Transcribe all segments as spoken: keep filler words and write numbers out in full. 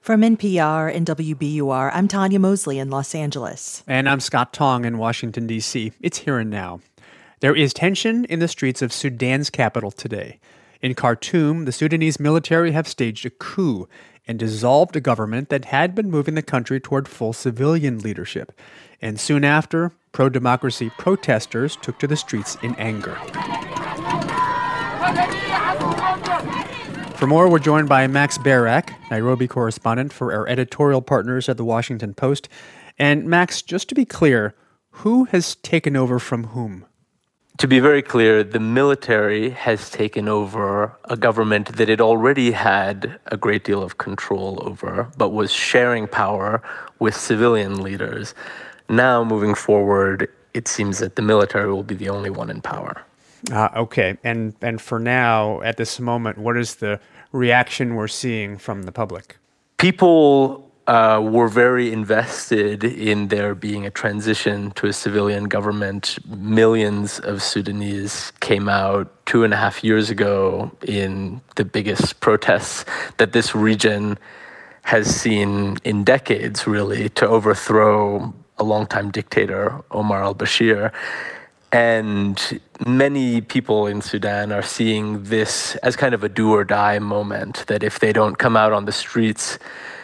From N P R and W B U R, I'm Tanya Mosley in Los Angeles. And I'm Scott Tong in Washington, D C. It's Here and Now. There is tension in the streets of Sudan's capital today. In Khartoum, the Sudanese military have staged a coup and dissolved a government that had been moving the country toward full civilian leadership. And soon after, pro-democracy protesters took to the streets in anger. For more, we're joined by Max Barak, Nairobi correspondent for our editorial partners at The Washington Post. And Max, just to be clear, who has taken over from whom? To be very clear, the military has taken over a government that it already had a great deal of control over, but was sharing power with civilian leaders. Now, moving forward, it seems that the military will be the only one in power. Uh, okay. And and for now, at this moment, what is the reaction we're seeing from the public? People uh, were very invested in there being a transition to a civilian government. Millions of Sudanese came out two and a half years ago in the biggest protests that this region has seen in decades, really, to overthrow a longtime dictator, Omar al-Bashir. And many people in Sudan are seeing this as kind of a do or die moment, that if they don't come out on the streets,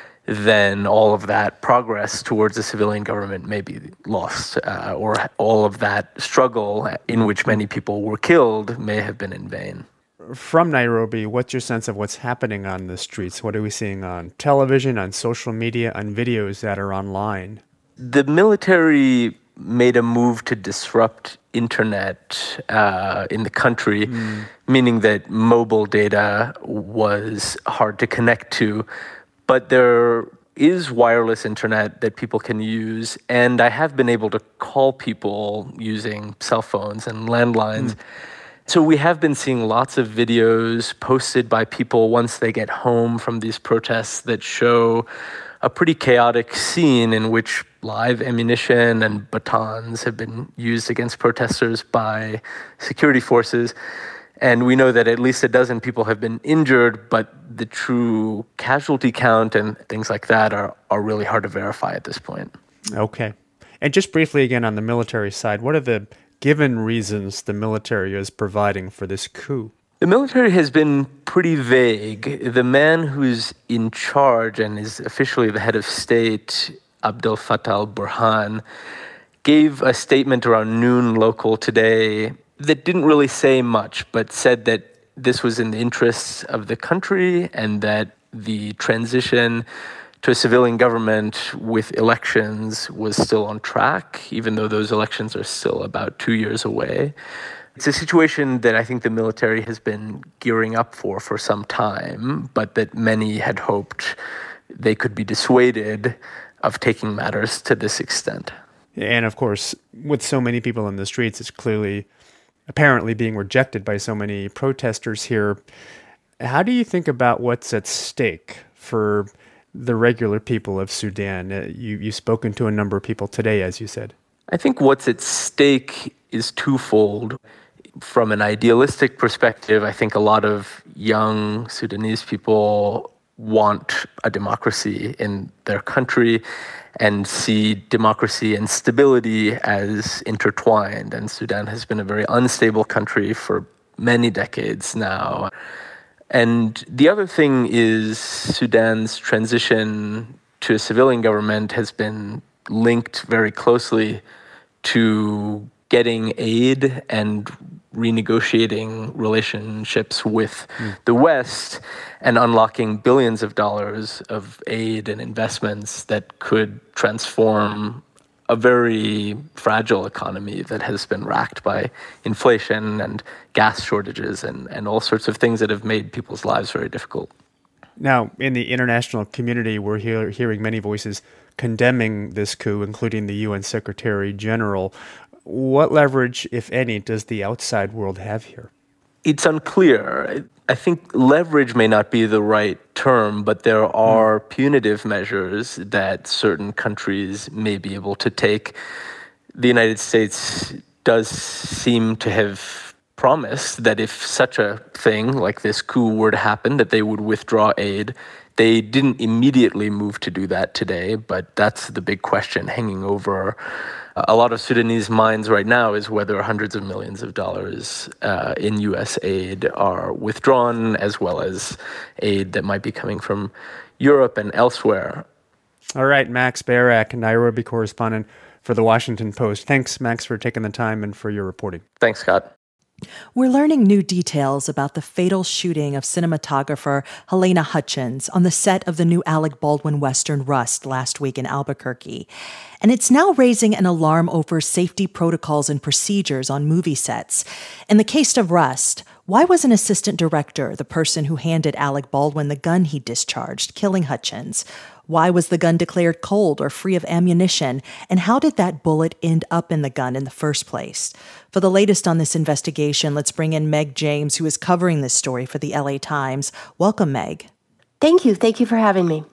then all of that progress towards a civilian government may be lost, uh, or all of that struggle in which many people were killed may have been in vain. From Nairobi, what's your sense of what's happening on the streets? What are we seeing on television, on social media, on videos that are online? The military made a move to disrupt internet uh, in the country, mm. meaning that mobile data was hard to connect to. But there is wireless internet that people can use, and I have been able to call people using cell phones and landlines. Mm. So we have been seeing lots of videos posted by people once they get home from these protests that show a pretty chaotic scene in which live ammunition and batons have been used against protesters by security forces. And we know that at least a dozen people have been injured, but the true casualty count and things like that are, are really hard to verify at this point. Okay. And just briefly again on the military side, what are the given reasons the military is providing for this coup? The military has been pretty vague. The man who's in charge and is officially the head of state, Abdel Fattah al-Burhan, gave a statement around noon local today that didn't really say much, but said that this was in the interests of the country and that the transition to a civilian government with elections was still on track, even though those elections are still about two years away. It's a situation that I think the military has been gearing up for for some time, but that many had hoped they could be dissuaded of taking matters to this extent. And of course, with so many people in the streets, it's clearly, apparently being rejected by so many protesters here. How do you think about what's at stake for the regular people of Sudan? Uh, you, you've spoken to a number of people today, as you said. I think what's at stake is twofold. From an idealistic perspective, I think a lot of young Sudanese people want a democracy in their country and see democracy and stability as intertwined. And Sudan has been a very unstable country for many decades now. And the other thing is Sudan's transition to a civilian government has been linked very closely to getting aid and renegotiating relationships with mm. the West and unlocking billions of dollars of aid and investments that could transform a very fragile economy that has been racked by inflation and gas shortages and, and all sorts of things that have made people's lives very difficult. Now, in the international community, we're hear, hearing many voices condemning this coup, including the U N Secretary General. What leverage, if any, does the outside world have here? It's unclear. I think leverage may not be the right term, but there are mm. punitive measures that certain countries may be able to take. The United States does seem to have promised that if such a thing like this coup were to happen, that they would withdraw aid They didn't immediately move to do that today, but that's the big question hanging over a lot of Sudanese minds right now, is whether hundreds of millions of dollars uh, in U S aid are withdrawn, as well as aid that might be coming from Europe and elsewhere. All right, Max Barak, Nairobi correspondent for The Washington Post. Thanks, Max, for taking the time and for your reporting. Thanks, Scott. We're learning new details about the fatal shooting of cinematographer Halyna Hutchins on the set of the new Alec Baldwin Western Rust last week in Albuquerque. And it's now raising an alarm over safety protocols and procedures on movie sets. In the case of Rust, why was an assistant director the person who handed Alec Baldwin the gun he discharged, killing Hutchins? Why was the gun declared cold or free of ammunition? And how did that bullet end up in the gun in the first place? For the latest on this investigation, let's bring in Meg James, who is covering this story for the L A Times. Welcome, Meg. Thank you. Thank you for having me.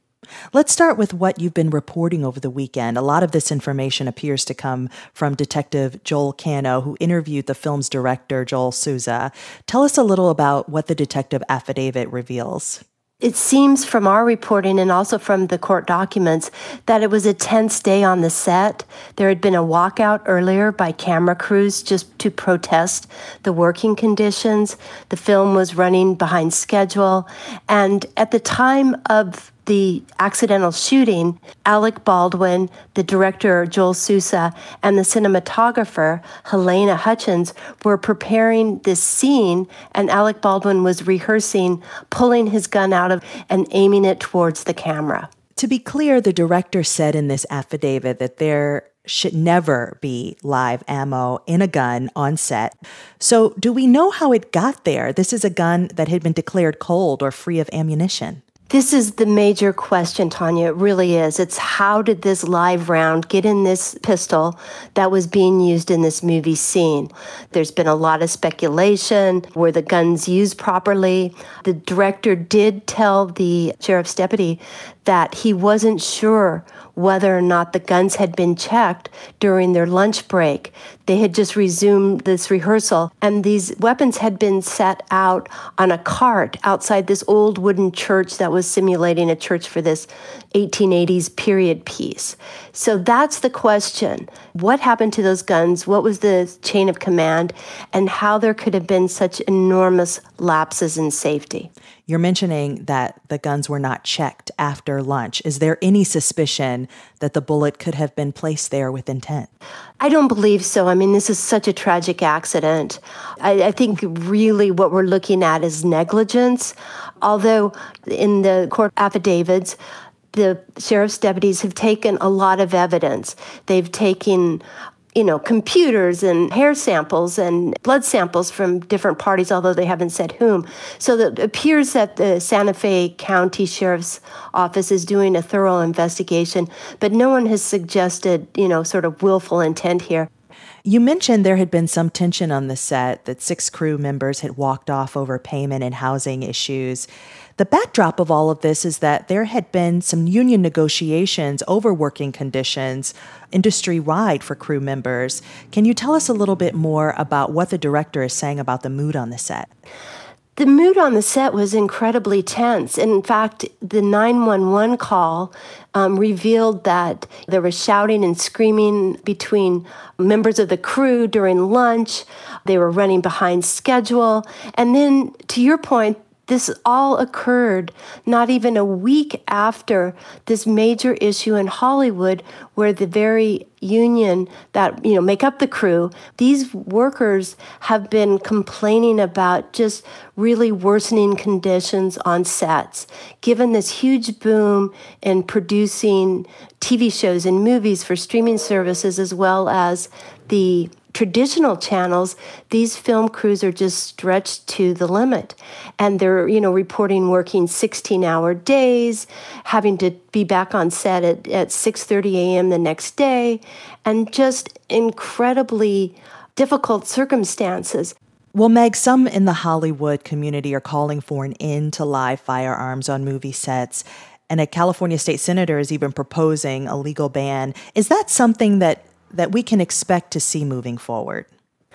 Let's start with what you've been reporting over the weekend. A lot of this information appears to come from Detective Joel Cano, who interviewed the film's director, Joel Souza. Tell us a little about what the detective affidavit reveals. It seems from our reporting and also from the court documents that it was a tense day on the set. There had been a walkout earlier by camera crews just to protest the working conditions. The film was running behind schedule. And at the time of the accidental shooting, Alec Baldwin, the director Joel Souza, and the cinematographer Halyna Hutchins were preparing this scene, and Alec Baldwin was rehearsing pulling his gun out of and aiming it towards the camera. To be clear, the director said in this affidavit that there should never be live ammo in a gun on set. So do we know how it got there? This is a gun that had been declared cold or free of ammunition. This is the major question, Tanya. It really is. It's how did this live round get in this pistol that was being used in this movie scene? There's been a lot of speculation. Were the guns used properly? The director did tell the sheriff's deputy that he wasn't sure whether or not the guns had been checked during their lunch break. They had just resumed this rehearsal, and these weapons had been set out on a cart outside this old wooden church that was simulating a church for this eighteen eighties period piece. So that's the question. What happened to those guns? What was the chain of command? And how there could have been such enormous lapses in safety. You're mentioning that the guns were not checked after lunch. Is there any suspicion that the bullet could have been placed there with intent? I don't believe so. I mean, this is such a tragic accident. I, I think really what we're looking at is negligence. Although in the court affidavits, the sheriff's deputies have taken a lot of evidence. They've taken you know, computers and hair samples and blood samples from different parties, although they haven't said whom. So it appears that the Santa Fe County Sheriff's Office is doing a thorough investigation, but no one has suggested, you know, sort of willful intent here. You mentioned there had been some tension on the set, that six crew members had walked off over payment and housing issues. The backdrop of all of this is that there had been some union negotiations over working conditions industry-wide for crew members. Can you tell us a little bit more about what the director is saying about the mood on the set? The mood on the set was incredibly tense. In fact, the nine one one call um, revealed that there was shouting and screaming between members of the crew during lunch. They were running behind schedule. And then, to your point, this all occurred not even a week after this major issue in Hollywood, where the very union that, you know, make up the crew, these workers have been complaining about just really worsening conditions on sets. Given this huge boom in producing T V shows and movies for streaming services, as well as the traditional channels, these film crews are just stretched to the limit. And they're, you know, reporting working sixteen-hour days, having to be back on set at, at six thirty a.m. the next day, and just incredibly difficult circumstances. Well, Meg, some in the Hollywood community are calling for an end to live firearms on movie sets, and a California state senator is even proposing a legal ban. Is that something that that we can expect to see moving forward?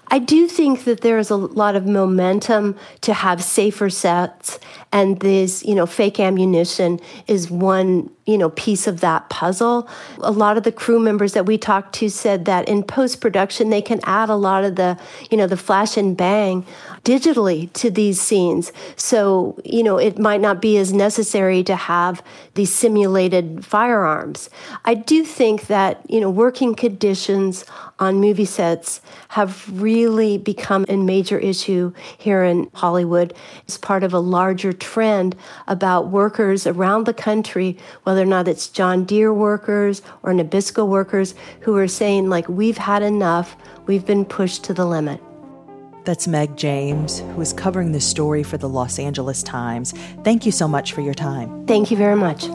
I do think that there is a lot of momentum to have safer sets, and this, you know, fake ammunition is one, you know, piece of that puzzle. A lot of the crew members that we talked to said that in post-production, they can add a lot of the, you know, the flash and bang digitally to these scenes. So, you know, it might not be as necessary to have these simulated firearms. I do think that, you know, working conditions on movie sets have really become a major issue here in Hollywood. It's part of a larger trend about workers around the country, whether or not it's John Deere workers or Nabisco workers, who are saying, like, we've had enough, we've been pushed to the limit. That's Meg James, who is covering this story for the Los Angeles Times. Thank you so much for your time. Thank you very much.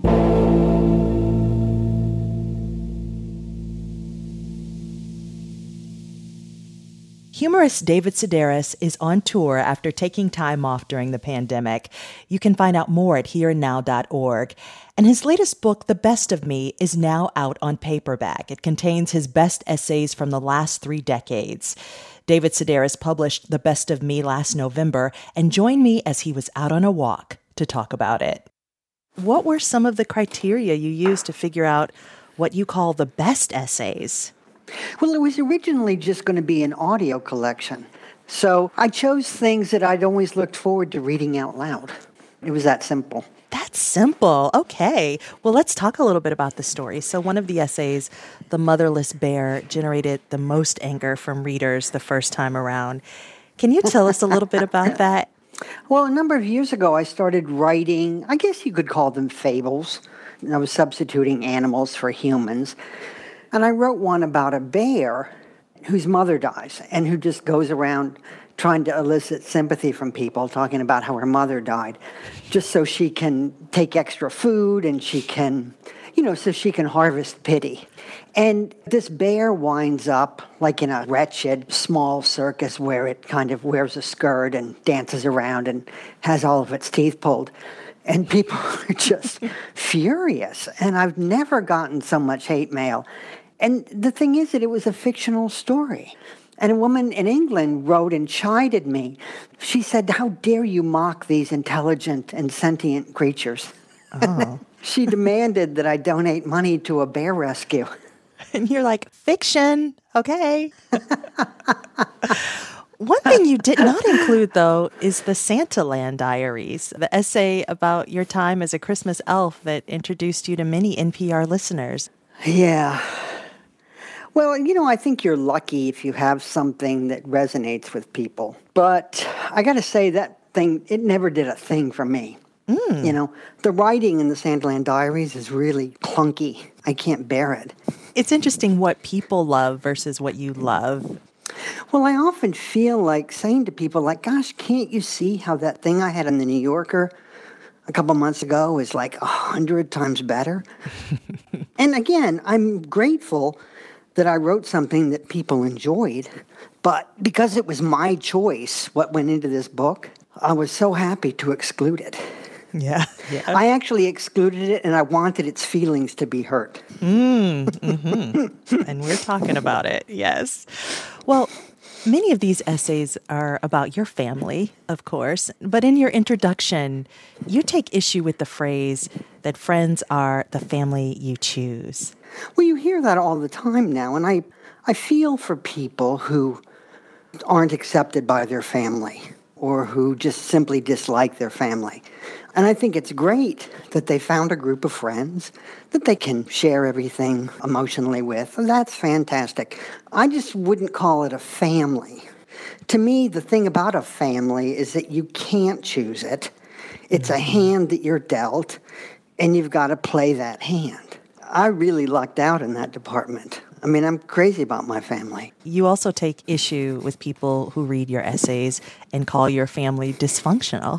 Humorist David Sedaris is on tour after taking time off during the pandemic. You can find out more at here and now dot org. And his latest book, The Best of Me, is now out on paperback. It contains his best essays from the last three decades. David Sedaris published The Best of Me last November and joined me as he was out on a walk to talk about it. What were some of the criteria you used to figure out what you call the best essays? Well, it was originally just going to be an audio collection. So I chose things that I'd always looked forward to reading out loud. It was that simple. That's simple. Okay. Well, let's talk a little bit about the story. So one of the essays, The Motherless Bear, generated the most anger from readers the first time around. Can you tell us a little bit about that? Well, a number of years ago, I started writing, I guess you could call them fables. I was substituting animals for humans. And I wrote one about a bear whose mother dies and who just goes around trying to elicit sympathy from people, talking about how her mother died, just so she can take extra food and she can, you know, so she can harvest pity. And this bear winds up like in a wretched small circus where it kind of wears a skirt and dances around and has all of its teeth pulled. And people are just furious. And I've never gotten so much hate mail. And the thing is that it was a fictional story. And a woman in England wrote and chided me. She said, "How dare you mock these intelligent and sentient creatures?" Oh. She demanded that I donate money to a bear rescue. And you're like, fiction, okay. One thing you did not include, though, is the Santaland Diaries, the essay about your time as a Christmas elf that introduced you to many N P R listeners. Yeah. Well, you know, I think you're lucky if you have something that resonates with people. But I got to say that thing, it never did a thing for me. Mm. You know, the writing in the Santaland Diaries is really clunky. I can't bear it. It's interesting what people love versus what you love. Well, I often feel like saying to people, like, gosh, can't you see how that thing I had in the New Yorker a couple months ago is like a hundred times better? And again, I'm grateful that I wrote something that people enjoyed, but because it was my choice what went into this book, I was so happy to exclude it. Yeah, yeah. I actually excluded it, and I wanted its feelings to be hurt. Mm, mm-hmm. And we're talking about it, yes. Well, many of these essays are about your family, of course, but in your introduction, you take issue with the phrase that friends are the family you choose. Well, you hear that all the time now, and I, I feel for people who aren't accepted by their family or who just simply dislike their family. And I think it's great that they found a group of friends that they can share everything emotionally with. That's fantastic. I just wouldn't call it a family. To me, the thing about a family is that you can't choose it. It's a hand that you're dealt, and you've got to play that hand. I really lucked out in that department. I mean, I'm crazy about my family. You also take issue with people who read your essays and call your family dysfunctional.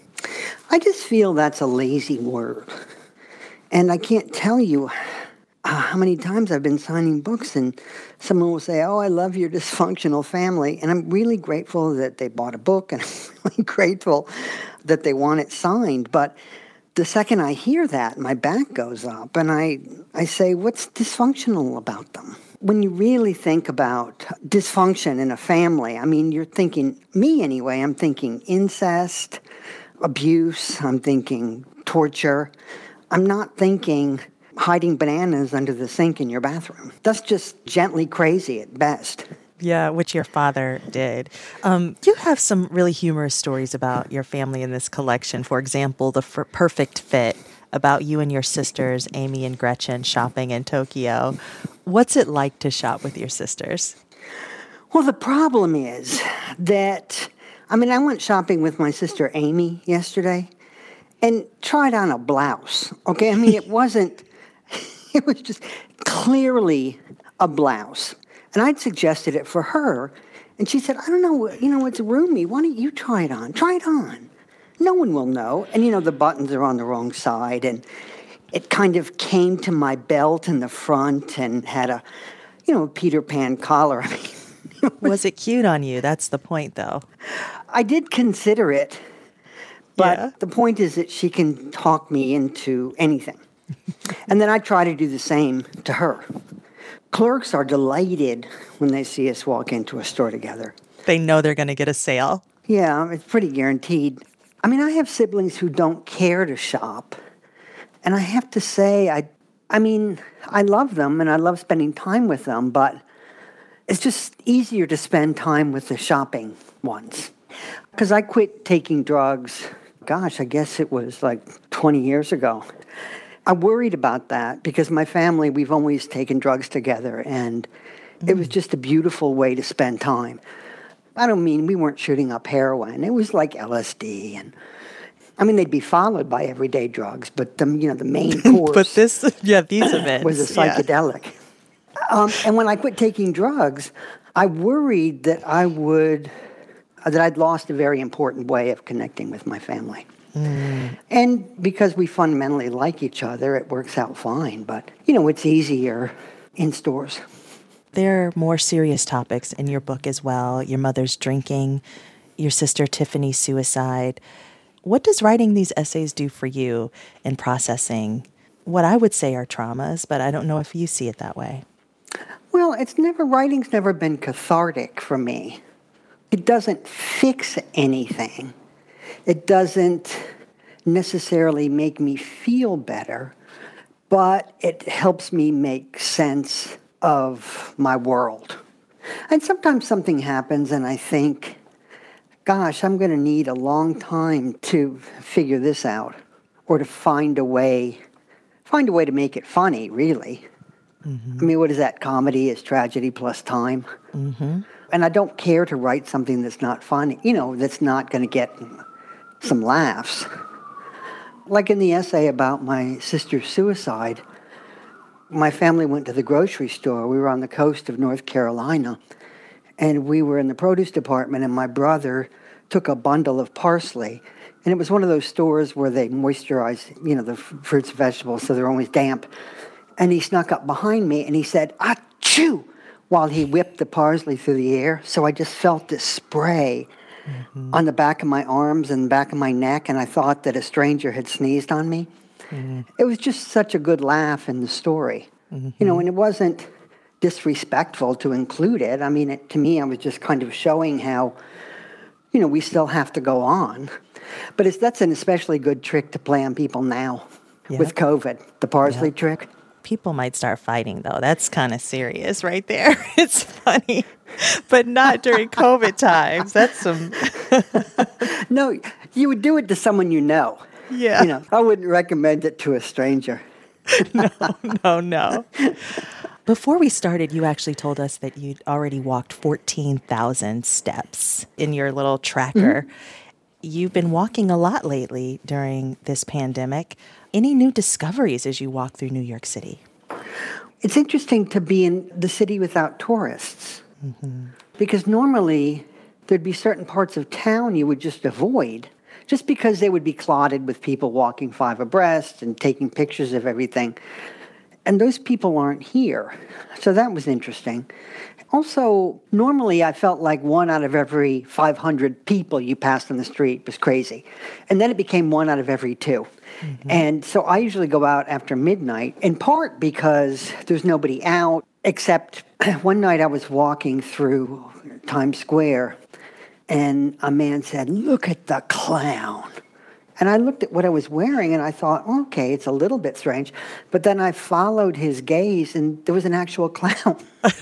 I just feel that's a lazy word. And I can't tell you uh, how many times I've been signing books and someone will say, "Oh, I love your dysfunctional family." And I'm really grateful that they bought a book, and I'm really grateful that they want it signed. But the second I hear that, my back goes up, and I, I say, what's dysfunctional about them? when you really think about dysfunction in a family, I mean, you're thinking, me anyway, I'm thinking incest, abuse, I'm thinking torture. I'm not thinking hiding bananas under the sink in your bathroom. That's just gently crazy at best. Yeah, which your father did. Um, you have some really humorous stories about your family in this collection. For example, the f- perfect fit about you and your sisters, Amy and Gretchen, shopping in Tokyo. What's it like to shop with your sisters? Well, the problem is that, I mean, I went shopping with my sister Amy yesterday and tried on a blouse, okay? I mean, it wasn't, it was just clearly a blouse. And I'd suggested it for her, and she said, I don't know, you know, it's roomy. Why don't you try it on? Try it on. No one will know. And, you know, the buttons are on the wrong side, and it kind of came to my belt in the front and had a, you know, Peter Pan collar. I mean, was it cute on you? That's the point, though. I did consider it, but yeah. The point is that she can talk me into anything. And then I try to do the same to her. Clerks are delighted when they see us walk into a store together. They know they're going to get a sale. Yeah, it's pretty guaranteed. I mean, I have siblings who don't care to shop. And I have to say, I I mean, I love them and I love spending time with them, but it's just easier to spend time with the shopping ones. Because I quit taking drugs, gosh, I guess it was like twenty years ago. I worried about that because my family, we've always taken drugs together, and mm. it was just a beautiful way to spend time. I don't mean we weren't shooting up heroin. It was like L S D, and I mean they'd be followed by everyday drugs, but the you know the main course. But this, yeah, these events was a psychedelic. Yeah. Um, and when I quit taking drugs, I worried that I would that I'd lost a very important way of connecting with my family. Mm. And because we fundamentally like each other, it works out fine. But you know, it's easier in stores. There are more serious topics in your book as well. Your mother's drinking, your sister Tiffany's suicide. What does writing these essays do for you in processing what I would say are traumas, but I don't know if you see it that way? Well, it's never, writing's never been cathartic for me. It doesn't fix anything. It doesn't necessarily make me feel better, but it helps me make sense of my world. And sometimes something happens and I think, gosh, I'm going to need a long time to figure this out or to find a way, find a way to make it funny, really. Mm-hmm. I mean, what is that? Comedy is tragedy plus time. Mm-hmm. And I don't care to write something that's not funny, you know, that's not going to get some laughs. Like in the essay about my sister's suicide, my family went to the grocery store. We were on the coast of North Carolina, and we were in the produce department, and my brother took a bundle of parsley, and it was one of those stores where they moisturize, you know, the f- fruits and vegetables, so they're always damp. And he snuck up behind me, and he said, "Achoo!" while he whipped the parsley through the air. So I just felt this spray mm-hmm. on the back of my arms and the back of my neck, and I thought that a stranger had sneezed on me. Mm-hmm. It was just such a good laugh in the story. Mm-hmm. You know, and it wasn't disrespectful to include it. I mean, it, to me, I was just kind of showing how, you know, we still have to go on. But it's, that's an especially good trick to play on people now yeah. with COVID, the parsley yeah. trick. People might start fighting, though. That's kind of serious right there. It's funny, but not during COVID times. That's some... No, you would do it to someone you know. Yeah. You know, I wouldn't recommend it to a stranger. No, no, no. Before we started, you actually told us that you'd already walked fourteen thousand steps in your little tracker. Mm-hmm. You've been walking a lot lately during this pandemic. Any new discoveries as you walk through New York City? It's interesting to be in the city without tourists. Mm-hmm. Because normally there'd be certain parts of town you would just avoid just because they would be clotted with people walking five abreast and taking pictures of everything. And those people aren't here. So that was interesting. Also, normally I felt like one out of every five hundred people you passed on the street was crazy. And then it became one out of every two. Mm-hmm. And so I usually go out after midnight, in part because there's nobody out. Except one night I was walking through Times Square and a man said, "Look at the clown." And I looked at what I was wearing and I thought, okay, it's a little bit strange. But then I followed his gaze and there was an actual clown.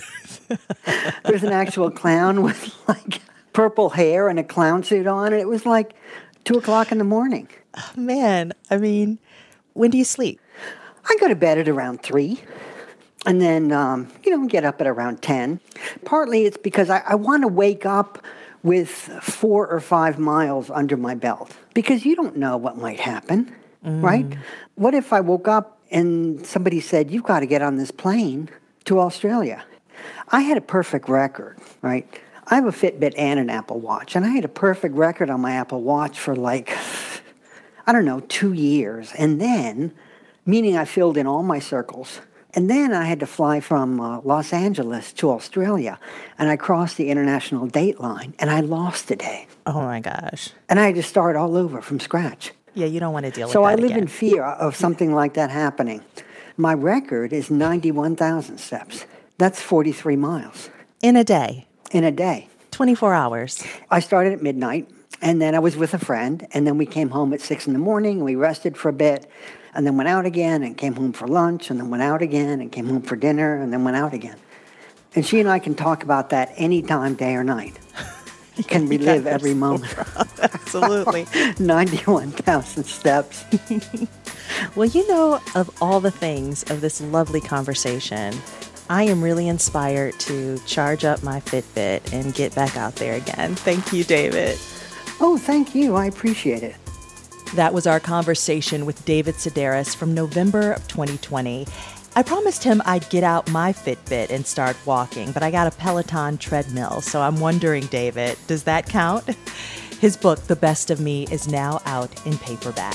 There was an actual clown with like purple hair and a clown suit on. And it was like two o'clock in the morning. Oh, man, I mean, when do you sleep? I go to bed at around three. And then, um, you know, get up at around ten. Partly it's because I, I want to wake up with four or five miles under my belt. Because you don't know what might happen, mm. right? What if I woke up and somebody said, "You've got to get on this plane to Australia"? I had a perfect record, right? I have a Fitbit and an Apple Watch. And I had a perfect record on my Apple Watch for like, I don't know, two years. And then, meaning I filled in all my circles. And then I had to fly from uh, Los Angeles to Australia, and I crossed the international date line, and I lost a day. Oh, my gosh. And I had to start all over from scratch. Yeah, you don't want to deal so with that So I live again. in fear of something like that happening. My record is ninety-one thousand steps. That's forty-three miles. In a day? In a day. twenty-four hours. I started at midnight, and then I was with a friend, and then we came home at six in the morning, and we rested for a bit, and then went out again and came home for lunch, and then went out again and came home for dinner, and then went out again. And she and I can talk about that anytime, day or night. Can relive yeah, every moment. Absolutely. ninety-one thousand steps. Well, you know, of all the things of this lovely conversation, I am really inspired to charge up my Fitbit and get back out there again. Thank you, David. Oh, thank you. I appreciate it. That was our conversation with David Sedaris from November of twenty twenty. I promised him I'd get out my Fitbit and start walking, but I got a Peloton treadmill, so I'm wondering, David, does that count? His book, The Best of Me, is now out in paperback.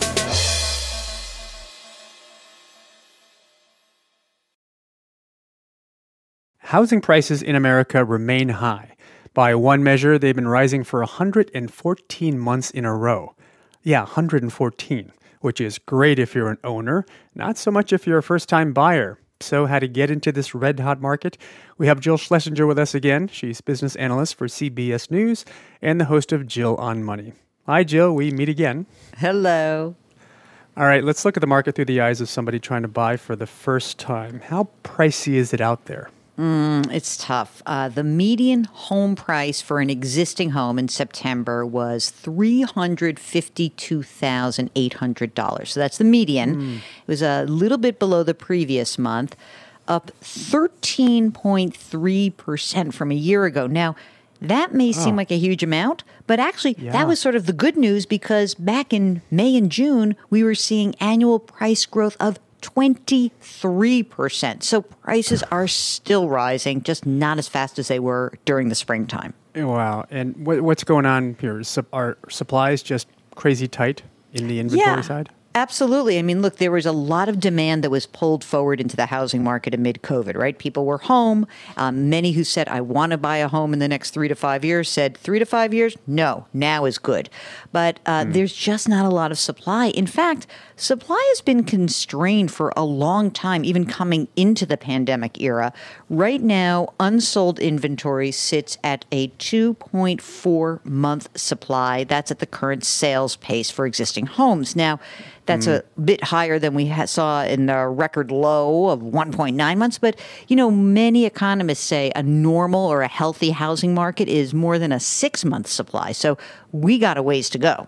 Housing prices in America remain high. By one measure, they've been rising for one hundred fourteen months in a row. Yeah, one hundred fourteen, which is great if you're an owner, not so much if you're a first-time buyer. So how to get into this red-hot market? We have Jill Schlesinger with us again. She's business analyst for C B S News and the host of Jill on Money. Hi, Jill. We meet again. Hello. All right, let's look at the market through the eyes of somebody trying to buy for the first time. How pricey is it out there? Mm, it's tough. Uh, the median home price for an existing home in September was three hundred fifty-two thousand eight hundred dollars. So that's the median. Mm. It was a little bit below the previous month, up thirteen point three percent from a year ago. Now, that may seem oh. like a huge amount, but actually yeah. that was sort of the good news because back in May and June, we were seeing annual price growth of twenty-three percent. So prices are still rising, just not as fast as they were during the springtime. Wow. And what, what's going on here? Are supplies just crazy tight in the inventory yeah. side? Absolutely. I mean, look, there was a lot of demand that was pulled forward into the housing market amid COVID, right? People were home. Um, many who said, I want to buy a home in the next three to five years said, three to five years? No, now is good. But uh, mm. there's just not a lot of supply. In fact, supply has been constrained for a long time, even coming into the pandemic era. Right now, unsold inventory sits at a two point four month supply. That's at the current sales pace for existing homes. Now, that's mm. a bit higher than we ha- saw in the record low of one point nine months. But, you know, many economists say a normal or a healthy housing market is more than a six-month supply. So we got a ways to go.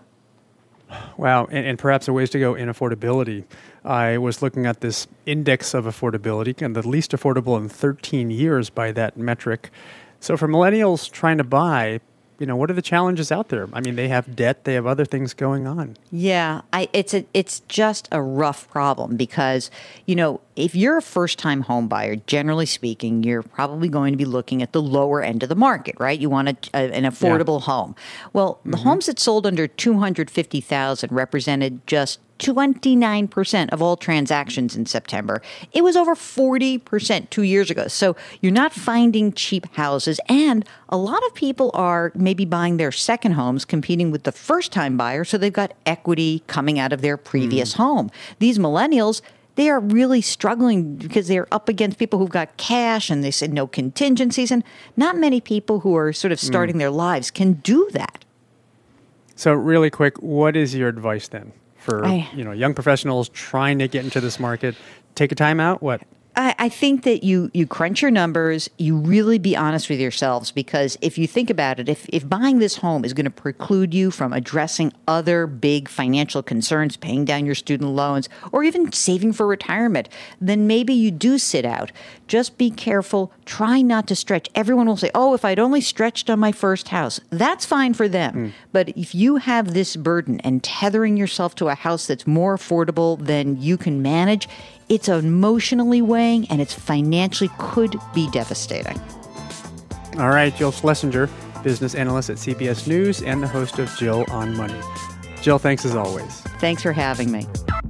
Wow, and, and perhaps a ways to go in affordability. I was looking at this index of affordability, and the least affordable in thirteen years by that metric. So for millennials trying to buy, you know, what are the challenges out there? I mean, they have debt, they have other things going on. Yeah, I, it's a, it's just a rough problem because, you know, if you're a first-time home buyer, generally speaking, you're probably going to be looking at the lower end of the market, right? You want a, a, an affordable yeah. home. Well, the mm-hmm. homes that sold under two hundred fifty thousand dollars represented just twenty-nine percent of all transactions in September. It was over forty percent two years ago. So you're not finding cheap houses. And a lot of people are maybe buying their second homes, competing with the first-time buyer. So they've got equity coming out of their previous mm. home. These millennials, they are really struggling because they're up against people who've got cash and they said no contingencies. And not many people who are sort of starting mm. their lives can do that. So really quick, what is your advice then for I, you know young professionals trying to get into this market? Take a time out? What? I, I think that you you crunch your numbers, you really be honest with yourselves, because if you think about it, if, if buying this home is going to preclude you from addressing other big financial concerns, paying down your student loans, or even saving for retirement, then maybe you do sit out. Just be careful. Try not to stretch. Everyone will say, oh, if I'd only stretched on my first house. That's fine for them. Mm. But if you have this burden and tethering yourself to a house that's more affordable than you can manage, it's emotionally weighing and it's financially could be devastating. All right, Jill Schlesinger, business analyst at C B S News and the host of Jill on Money. Jill, thanks as always. Thanks for having me.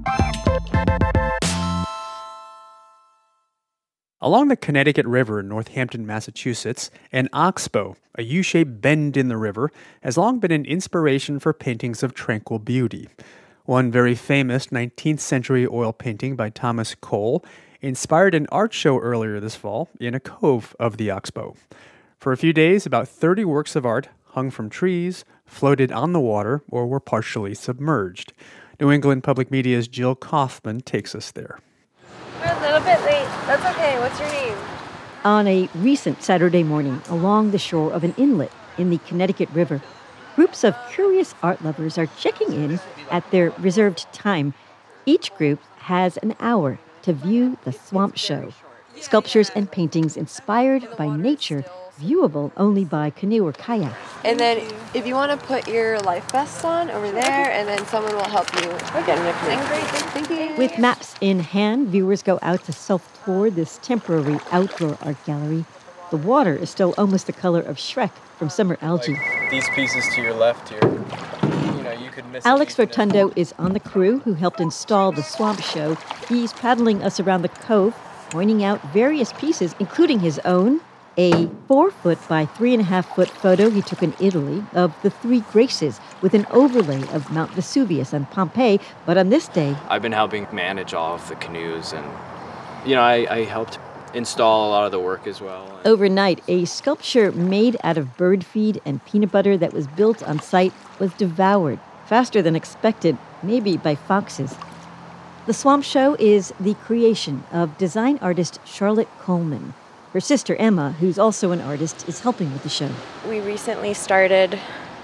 Along the Connecticut River in Northampton, Massachusetts, an oxbow, a U-shaped bend in the river, has long been an inspiration for paintings of tranquil beauty. One very famous nineteenth century oil painting by Thomas Cole inspired an art show earlier this fall in a cove of the Oxbow. For a few days, about thirty works of art hung from trees, floated on the water, or were partially submerged. New England Public Media's Jill Kaufman takes us there. We're a little bit late. That's okay. What's your name? On a recent Saturday morning along the shore of an inlet in the Connecticut River, groups of curious art lovers are checking in at their reserved time. Each group has an hour to view the Swamp Show. Sculptures and paintings inspired by nature, viewable only by canoe or kayak. And then if you want to put your life vest on over there, and then someone will help you get an information. Great, thank you. With maps in hand, viewers go out to self-tour this temporary outdoor art gallery. The water is still almost the color of Shrek from Summer Algae. Like these pieces to your left here, you know, you could miss. Alex Rotundo is on the crew who helped install the Swamp Show. He's paddling us around the cove, pointing out various pieces, including his own, a four-foot by three-and-a-half-foot photo he took in Italy of the Three Graces with an overlay of Mount Vesuvius and Pompeii. But on this day, I've been helping manage all of the canoes, and, you know, I, I helped install a lot of the work as well. Overnight, a sculpture made out of bird feed and peanut butter that was built on site was devoured faster than expected, maybe by foxes. The Swamp Show is the creation of design artist Charlotte Coleman. Her sister Emma, who's also an artist, is helping with the show. We recently started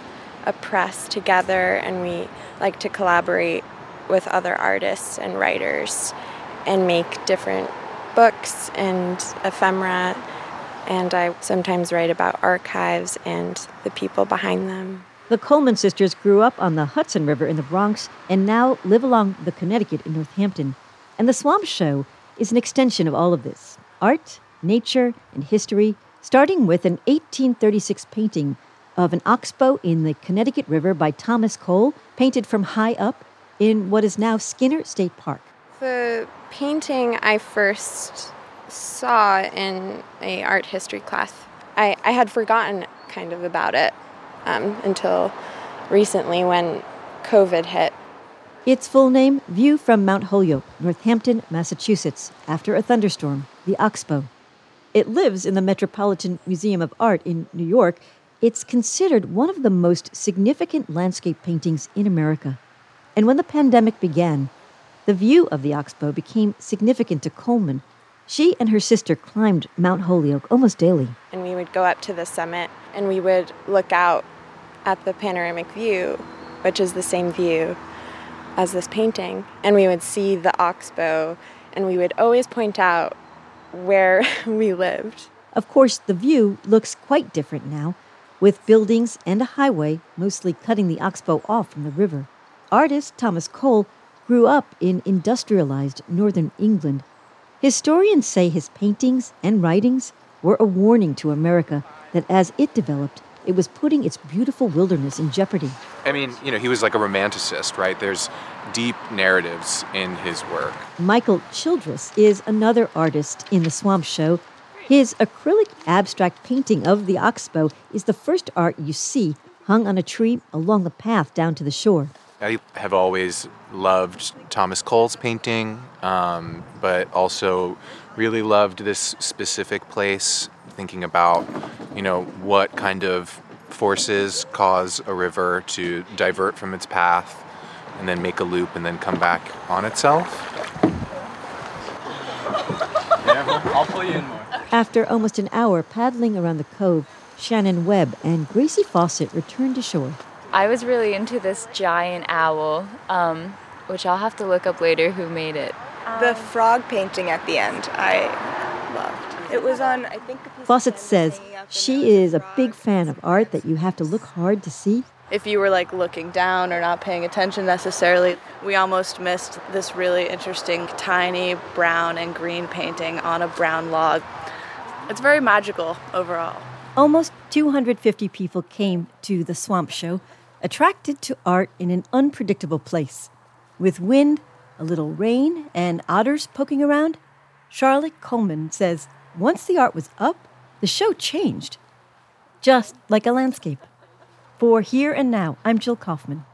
a press together, and we like to collaborate with other artists and writers and make different books and ephemera, and I sometimes write about archives and the people behind them. The Coleman sisters grew up on the Hudson River in the Bronx and now live along the Connecticut in Northampton. And the Swamp Show is an extension of all of this. Art, nature, and history, starting with an eighteen thirty-six painting of an oxbow in the Connecticut River by Thomas Cole, painted from high up in what is now Skinner State Park. The painting I first saw in a art history class. I, I had forgotten kind of about it um, until recently when COVID hit. Its full name, View from Mount Holyoke, Northampton, Massachusetts, after a thunderstorm, the Oxbow. It lives in the Metropolitan Museum of Art in New York. It's considered one of the most significant landscape paintings in America. And when the pandemic began, the view of the Oxbow became significant to Coleman. She and her sister climbed Mount Holyoke almost daily. And we would go up to the summit, and we would look out at the panoramic view, which is the same view as this painting. And we would see the Oxbow, and we would always point out where we lived. Of course, the view looks quite different now, with buildings and a highway mostly cutting the Oxbow off from the river. Artist Thomas Cole grew up in industrialized northern England. Historians say his paintings and writings were a warning to America that as it developed, it was putting its beautiful wilderness in jeopardy. I mean, you know, he was like a romanticist, right? There's deep narratives in his work. Michael Childress is another artist in the Swamp Show. His acrylic abstract painting of the Oxbow is the first art you see hung on a tree along the path down to the shore. I have always loved Thomas Cole's painting, um, but also really loved this specific place, thinking about, you know, what kind of forces cause a river to divert from its path and then make a loop and then come back on itself. Yeah, I'll pull you in more. After almost an hour paddling around the cove, Shannon Webb and Gracie Fawcett returned to shore. I was really into this giant owl, um, which I'll have to look up later who made it. The frog painting at the end, I loved. It was on, I think... Fawcett says she is a big fan of art that you have to look hard to see. If you were like looking down or not paying attention necessarily, we almost missed this really interesting tiny brown and green painting on a brown log. It's very magical overall. Almost two hundred fifty people came to the Swamp Show, attracted to art in an unpredictable place. With wind, a little rain, and otters poking around, Charlotte Coleman says once the art was up, the show changed. Just like a landscape. For Here and Now, I'm Jill Kaufman.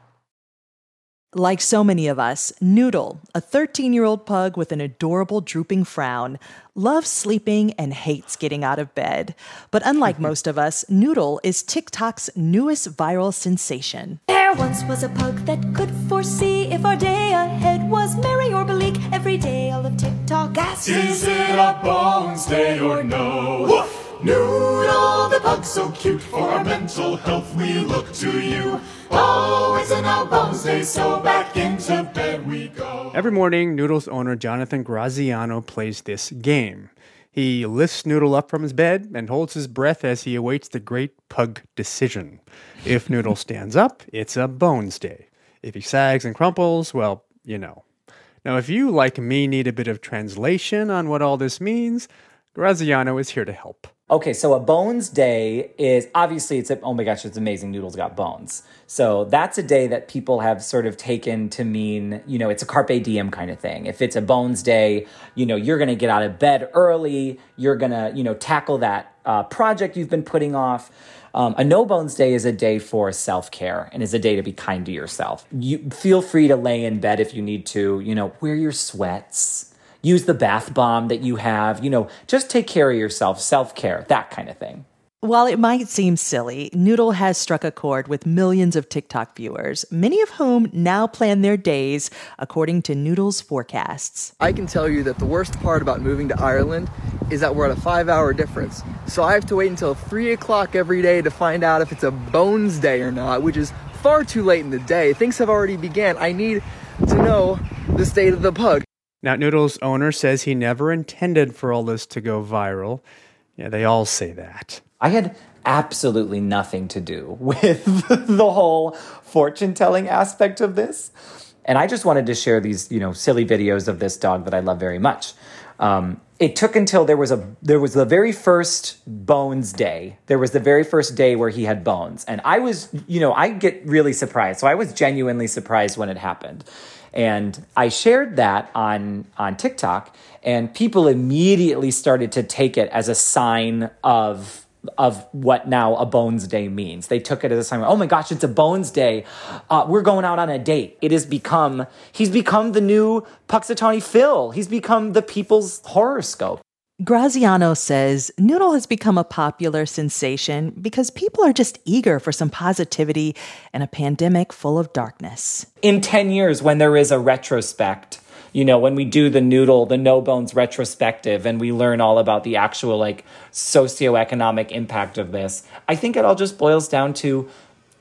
Like so many of us, Noodle, a thirteen-year-old pug with an adorable drooping frown, loves sleeping and hates getting out of bed. But unlike most of us, Noodle is TikTok's newest viral sensation. There once was a pug that could foresee if our day ahead was merry or bleak. Every day all of TikTok asks, is it a Bones Day or no? Woof! Noodle, the pug so cute. For our mental health we look to you. Oh, it's now Bones Day, so back into bed we go. Every morning, Noodle's owner Jonathan Graziano plays this game. He lifts Noodle up from his bed and holds his breath as he awaits the great pug decision. If Noodle stands up, it's a Bones Day. If he sags and crumples, well, you know. Now, if you, like me, need a bit of translation on what all this means, Graziano is here to help. Okay, so a Bones Day is, obviously, it's a, oh my gosh, it's amazing, Noodle's got bones. So that's a day that people have sort of taken to mean, you know, it's a carpe diem kind of thing. If it's a Bones Day, you know, you're going to get out of bed early, you're going to, you know, tackle that uh, project you've been putting off. Um, a No Bones Day is a day for self-care and is a day to be kind to yourself. You feel free to lay in bed if you need to, you know, wear your sweats. Use the bath bomb that you have, you know, just take care of yourself, self-care, that kind of thing. While it might seem silly, Noodle has struck a chord with millions of TikTok viewers, many of whom now plan their days according to Noodle's forecasts. I can tell you that the worst part about moving to Ireland is that we're at a five-hour difference. So I have to wait until three o'clock every day to find out if it's a Bones Day or not, which is far too late in the day. Things have already begun. I need to know the state of the pug. Now, Noodle's owner says he never intended for all this to go viral. Yeah, they all say that. I had absolutely nothing to do with the whole fortune-telling aspect of this. And I just wanted to share these, you know, silly videos of this dog that I love very much. Um, it took until there was a there was the very first Bones Day. There was the very first day where he had bones. And I was, you know, I get really surprised. So I was genuinely surprised when it happened. And I shared that on, on TikTok, and people immediately started to take it as a sign of of what now a Bones Day means. They took it as a sign, oh my gosh, it's a Bones Day. Uh, we're going out on a date. It has become, he's become the new Puxatawny Phil. He's become the people's horoscope. Graziano says Noodle has become a popular sensation because people are just eager for some positivity in a pandemic full of darkness. In ten years, when there is a retrospect, you know, when we do the Noodle, the No Bones retrospective, and we learn all about the actual, like, socioeconomic impact of this, I think it all just boils down to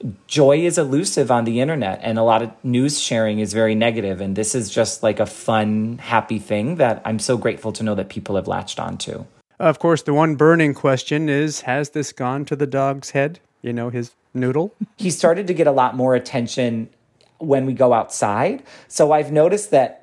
joy is elusive on the internet, and a lot of news sharing is very negative, and this is just like a fun, happy thing that I'm so grateful to know that people have latched onto. Of course, the one burning question is, has this gone to the dog's head? You know, his Noodle? He started to get a lot more attention when we go outside. So I've noticed that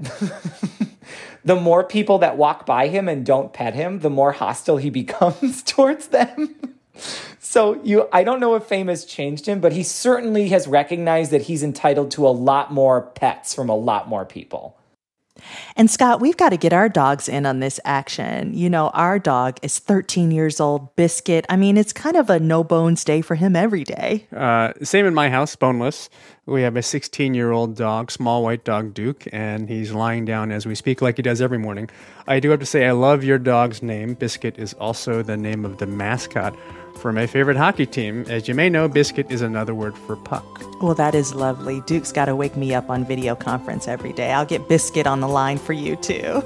the more people that walk by him and don't pet him, the more hostile he becomes towards them. So you, I don't know if fame has changed him, but he certainly has recognized that he's entitled to a lot more pets from a lot more people. And Scott, we've got to get our dogs in on this action. You know, our dog is thirteen years old, Biscuit. I mean, it's kind of a no bones day for him every day. Uh, same in my house, boneless. We have a sixteen-year-old dog, small white dog, Duke, and he's lying down as we speak like he does every morning. I do have to say I love your dog's name. Biscuit is also the name of the mascot for my favorite hockey team. As you may know, Biscuit is another word for puck. Well, that is lovely. Duke's got to wake me up on video conference every day. I'll get Biscuit on the line for you, too.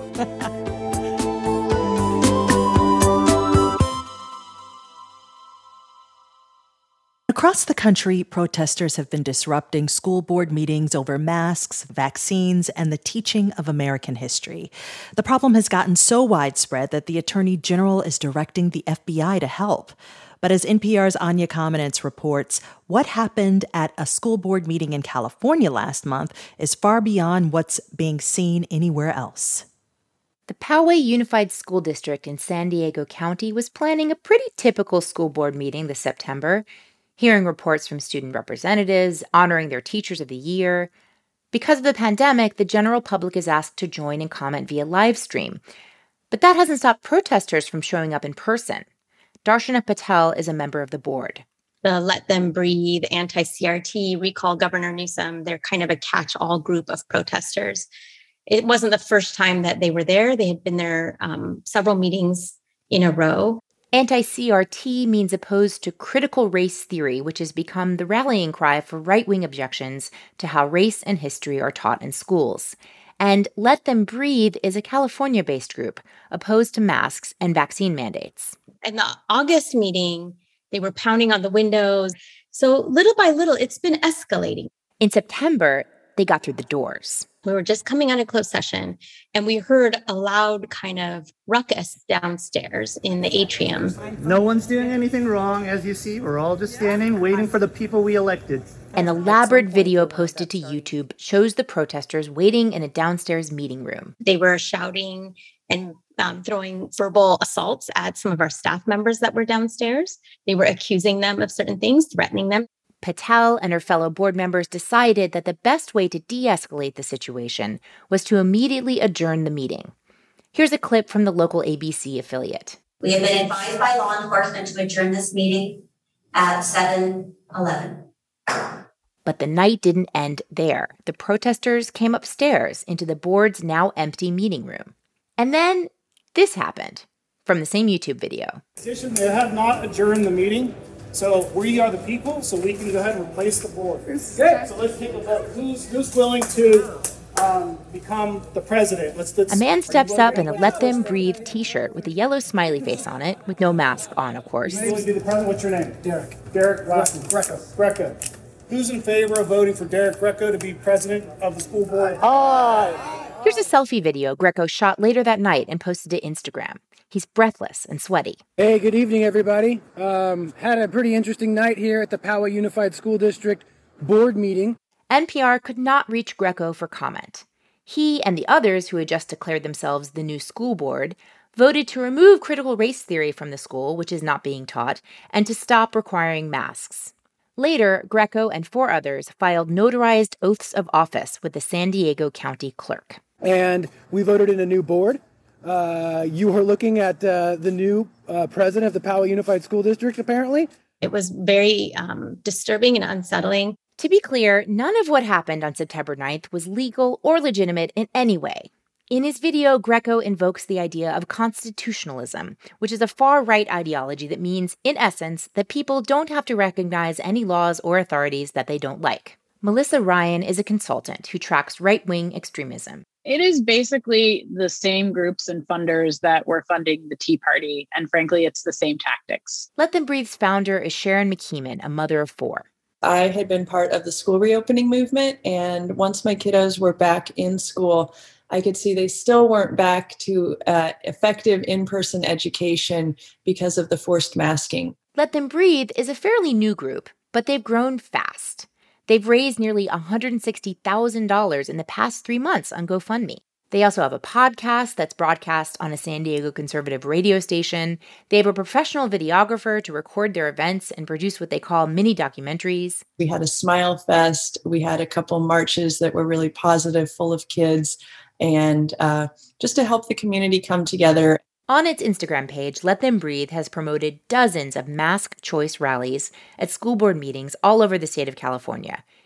Across the country, protesters have been disrupting school board meetings over masks, vaccines, and the teaching of American history. The problem has gotten so widespread that the Attorney General is directing the F B I to help. But as N P R's Anya Kamenetz reports, what happened at a school board meeting in California last month is far beyond what's being seen anywhere else. The Poway Unified School District in San Diego County was planning a pretty typical school board meeting this September, hearing reports from student representatives, honoring their Teachers of the Year. Because of the pandemic, the general public is asked to join and comment via live stream. But that hasn't stopped protesters from showing up in person. Darshana Patel is a member of the board. The Let Them Breathe, anti-C R T, Recall Governor Newsom, they're kind of a catch-all group of protesters. It wasn't the first time that they were there. They had been there um, several meetings in a row. Anti-C R T means opposed to critical race theory, which has become the rallying cry for right-wing objections to how race and history are taught in schools. And Let Them Breathe is a California-based group opposed to masks and vaccine mandates. In the August meeting, they were pounding on the windows. So little by little, it's been escalating. In September, they got through the doors. We were just coming out of closed session, and we heard a loud kind of ruckus downstairs in the atrium. No one's doing anything wrong, as you see. We're all just standing, waiting for the people we elected. An elaborate video posted to YouTube shows the protesters waiting in a downstairs meeting room. They were shouting and um, throwing verbal assaults at some of our staff members that were downstairs. They were accusing them of certain things, threatening them. Patel and her fellow board members decided that the best way to de-escalate the situation was to immediately adjourn the meeting. Here's a clip from the local A B C affiliate. We have been advised by law enforcement to adjourn this meeting at seven eleven. But the night didn't end there. The protesters came upstairs into the board's now empty meeting room. And then this happened from the same YouTube video. They have not adjourned the meeting. So we are the people, so we can go ahead and replace the board. Good. So let's take a vote. Who's who's willing to um, become the president? Let's, let's. A man steps up in a Let Them Breathe t-shirt with a yellow smiley face on it, with no mask on, of course. Who's be the president? What's your name? Derek. Derek Greco. Greco. Who's in favor of voting for Derek Greco to be president of the school board? Aye. Here's a selfie video Greco shot later that night and posted to Instagram. He's breathless and sweaty. Hey, good evening, everybody. Um, had a pretty interesting night here at the Poway Unified School District board meeting. N P R could not reach Greco for comment. He and the others who had just declared themselves the new school board voted to remove critical race theory from the school, which is not being taught, and to stop requiring masks. Later, Greco and four others filed notarized oaths of office with the San Diego County clerk. And we voted in a new board. Uh, you were looking at uh, the new uh, president of the Poway Unified School District, apparently. It was very um, disturbing and unsettling. To be clear, none of what happened on September ninth was legal or legitimate in any way. In his video, Greco invokes the idea of constitutionalism, which is a far-right ideology that means, in essence, that people don't have to recognize any laws or authorities that they don't like. Melissa Ryan is a consultant who tracks right-wing extremism. It is basically the same groups and funders that were funding the Tea Party, and frankly, it's the same tactics. Let Them Breathe's founder is Sharon McKeeman, a mother of four. I had been part of the school reopening movement, and once my kiddos were back in school, I could see they still weren't back to uh, effective in-person education because of the forced masking. Let Them Breathe is a fairly new group, but they've grown fast. They've raised nearly one hundred sixty thousand dollars in the past three months on GoFundMe. They also have a podcast that's broadcast on a San Diego conservative radio station. They have a professional videographer to record their events and produce what they call mini documentaries. We had a Smile Fest. We had a couple marches that were really positive, full of kids, and uh, just to help the community come together. On its Instagram page, Let Them Breathe has promoted dozens of mask choice rallies at school board meetings all over the state of California,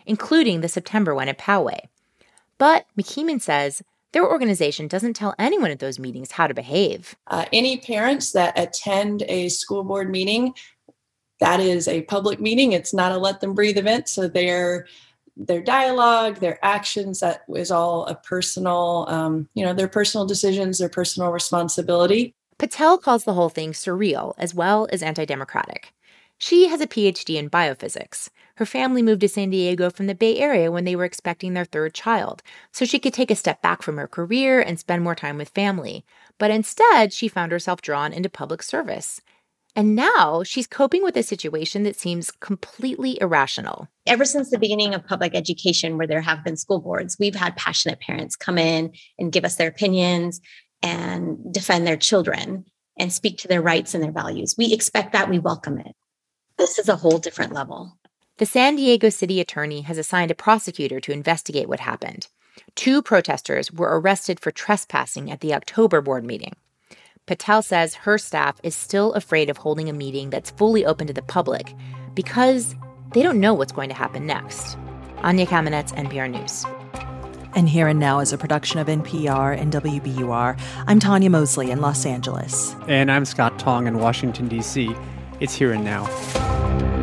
including the September one at Poway. But McKeeman says their organization doesn't tell anyone at those meetings how to behave. Uh, any parents that attend a school board meeting, that is a public meeting. It's not a let them breathe event. So their their dialogue, their actions, that is all a personal, um, you know, their personal decisions, their personal responsibility. Patel calls the whole thing surreal as well as anti-democratic. She has a P H D in biophysics. Her family moved to San Diego from the Bay Area when they were expecting their third child, so she could take a step back from her career and spend more time with family. But instead, she found herself drawn into public service. And now she's coping with a situation that seems completely irrational. Ever since the beginning of public education, where there have been school boards, we've had passionate parents come in and give us their opinions and defend their children and speak to their rights and their values. We expect that. We welcome it. This is a whole different level. The San Diego city attorney has assigned a prosecutor to investigate what happened. Two protesters were arrested for trespassing at the October board meeting. Patel says her staff is still afraid of holding a meeting that's fully open to the public because they don't know what's going to happen next. Anya Kamenetz, N P R News. And Here and Now is a production of N P R and W B U R. I'm Tanya Mosley in Los Angeles. And I'm Scott Tong in Washington, D C. It's Here and Now.